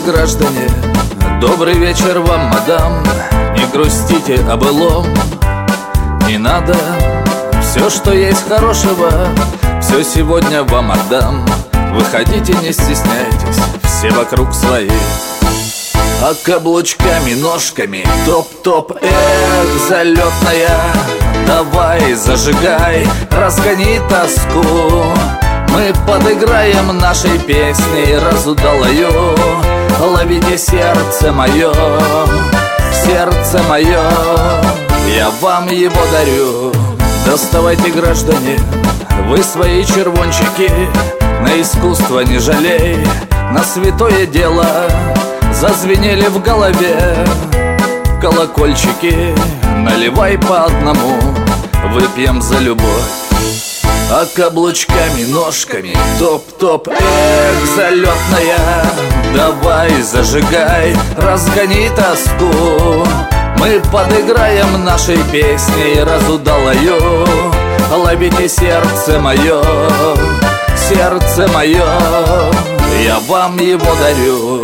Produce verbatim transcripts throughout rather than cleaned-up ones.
граждане, добрый вечер вам, мадам. Не грустите о былом, не надо. Все, что есть хорошего, все сегодня вам отдам. Выходите, не стесняйтесь, все вокруг свои. А каблучками, ножками, топ-топ, эх, залетная. Давай, зажигай, разгони тоску. Мы подыграем нашей песней разудалою. Ловите сердце мое, сердце мое, я вам его дарю. Доставайте, граждане, вы свои червончики. На искусство не жалей, на святое дело. Зазвенели в голове колокольчики. Наливай по одному, выпьем за любовь. А каблучками, ножками, топ-топ, эх, залетная. Давай, зажигай, разгони тоску. Мы подыграем нашей песней разудалою. Ловите сердце мое, сердце мое, я вам его дарю.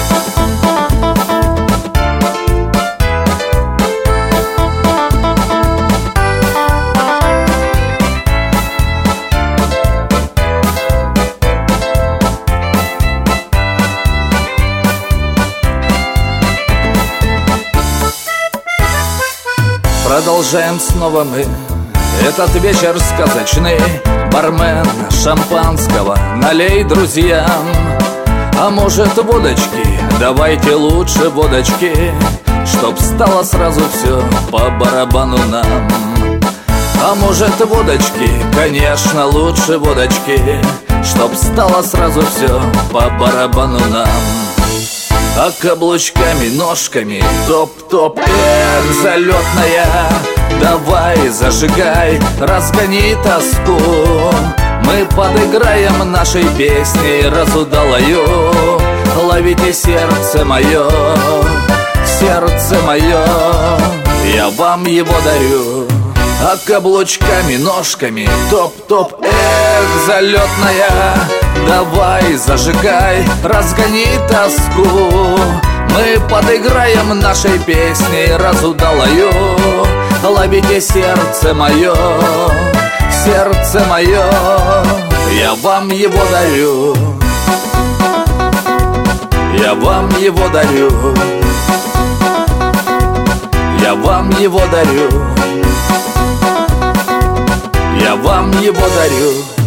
Продолжаем снова мы этот вечер сказочный. Бармен, шампанского налей друзьям. А может водочки, давайте лучше водочки, чтоб стало сразу все по барабану нам. А может водочки, конечно лучше водочки, чтоб стало сразу все по барабану нам. А каблучками, ножками, топ-топ, эх, залетная. Давай, зажигай, разгони тоску. Мы подыграем нашей песней разудалою. Ловите сердце мое, сердце мое, я вам его дарю. А каблучками, ножками, топ-топ, эх, залетная. Давай, зажигай, разгони тоску. Мы подыграем нашей песней разудалою. Ловите сердце мое, сердце мое, я вам его дарю. Я вам его дарю. Я вам его дарю. Я вам его дарю.